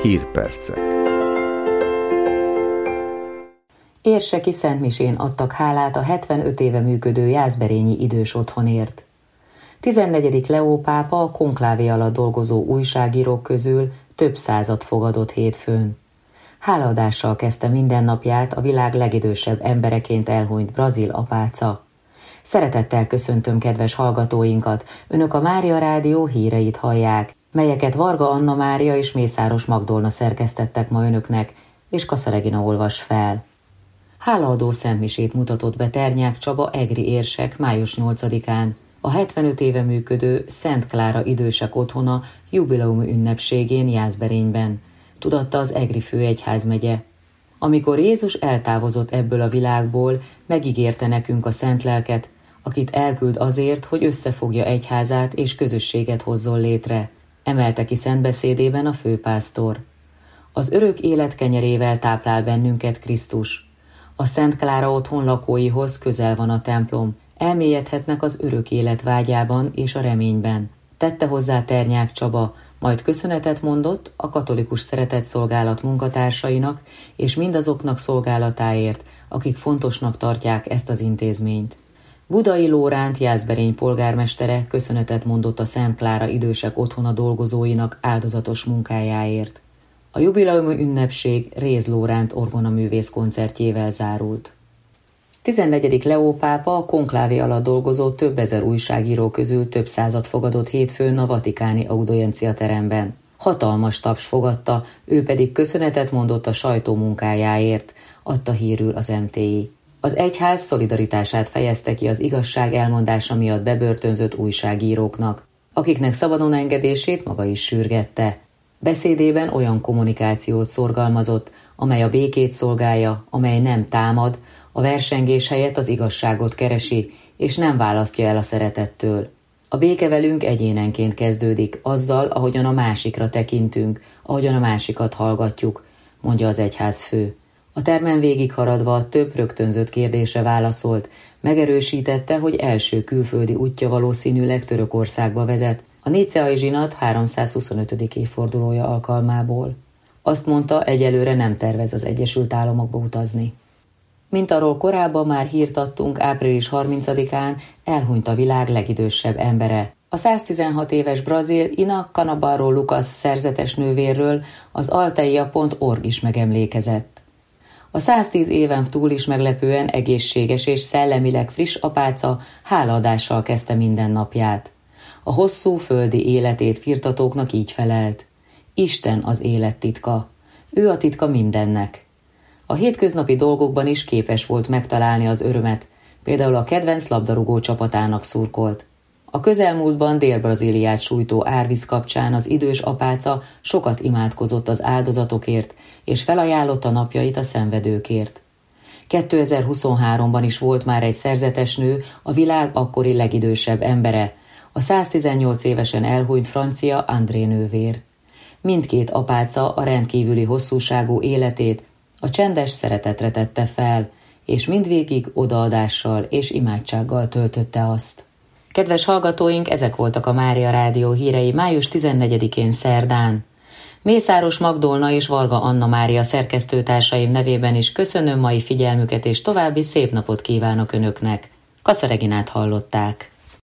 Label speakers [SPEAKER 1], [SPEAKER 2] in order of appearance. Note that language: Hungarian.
[SPEAKER 1] Hírpercek.
[SPEAKER 2] Érseki szentmisén adtak hálát a 75 éve működő Jászberényi idős otthonért. 14. Leó pápa a konklávé alatt dolgozó újságírók közül több százat fogadott hétfőn. Hálaadással kezdte mindennapját a világ legidősebb embereként elhunyt brazil apáca. Szeretettel köszöntöm kedves hallgatóinkat, Önök a Mária Rádió híreit hallják, melyeket Varga Anna Mária és Mészáros Magdolna szerkesztettek ma Önöknek, és Kassa Regina olvas fel. Hálaadó szentmisét mutatott be Ternyák Csaba egri érsek május 8-án, a 75 éve működő Szent Klára idősek otthona jubileumi ünnepségén Jászberényben, tudatta az egri főegyházmegye. Amikor Jézus eltávozott ebből a világból, megígérte nekünk a szent lelket, akit elküld azért, hogy összefogja egyházát és közösséget hozzon létre, emelte ki szentbeszédében a főpásztor. Az örök élet kenyerével táplál bennünket Krisztus. A Szent Klára otthon lakóihoz közel van a templom, elmélyedhetnek az örök élet vágyában és a reményben. Tette hozzá Ternyák Csaba, majd köszönetet mondott a katolikus szeretetszolgálat munkatársainak és mindazoknak szolgálatáért, akik fontosnak tartják ezt az intézményt. Budai Lóránt Jászberény polgármestere köszönetet mondott a Szent Klára idősek otthona dolgozóinak áldozatos munkájáért. A jubileumi ünnepség Réz Lóránt orgonaművész koncertjével zárult. 14. Leó pápa a konklávé alatt dolgozó több ezer újságíró közül több százat fogadott hétfőn a vatikáni audiencia teremben. Hatalmas taps fogadta, ő pedig köszönetet mondott a sajtó munkájáért, adta hírül az MTI. Az egyház szolidaritását fejezte ki az igazság elmondása miatt bebörtönzött újságíróknak, akiknek szabadon engedését maga is sürgette. Beszédében olyan kommunikációt szorgalmazott, amely a békét szolgálja, amely nem támad, a versengés helyett az igazságot keresi, és nem választja el a szeretettől. A béke velünk egyénenként kezdődik, azzal, ahogyan a másikra tekintünk, ahogyan a másikat hallgatjuk, mondja az egyházfő. A termen végigharadva több rögtönzött kérdésre válaszolt, megerősítette, hogy első külföldi útja valószínűleg Törökországba vezet, a Nicceai zsinat 325. évfordulója alkalmából. Azt mondta, egyelőre nem tervez az Egyesült Államokba utazni. Mint arról korábban már hírt adtunk, április 30-án elhunyt a világ legidősebb embere. A 116 éves brazil Ina Canabarro Lucas szerzetes nővérről az alteia.org is megemlékezett. A 110 éven túl is meglepően egészséges és szellemileg friss apáca hálaadással kezdte mindennapját. A hosszú földi életét firtatóknak így felelt. Isten az élet titka. Ő a titka mindennek. A hétköznapi dolgokban is képes volt megtalálni az örömet, például a kedvenc labdarúgó csapatának szurkolt. A közelmúltban Dél-Brazíliát sújtó árvíz kapcsán az idős apáca sokat imádkozott az áldozatokért, és felajánlotta napjait a szenvedőkért. 2023-ban is volt már egy szerzetes nő, a világ akkori legidősebb embere, a 118 évesen elhunyt francia André nővér. Mindkét apáca a rendkívüli hosszúságú életét a csendes szeretetre tette fel, és mindvégig odaadással és imádsággal töltötte azt. Kedves hallgatóink, ezek voltak a Mária Rádió hírei május 14-én szerdán. Mészáros Magdolna és Varga Anna Mária szerkesztőtársaim nevében is köszönöm mai figyelmüket, és további szép napot kívánok Önöknek. Kassa Reginát hallották.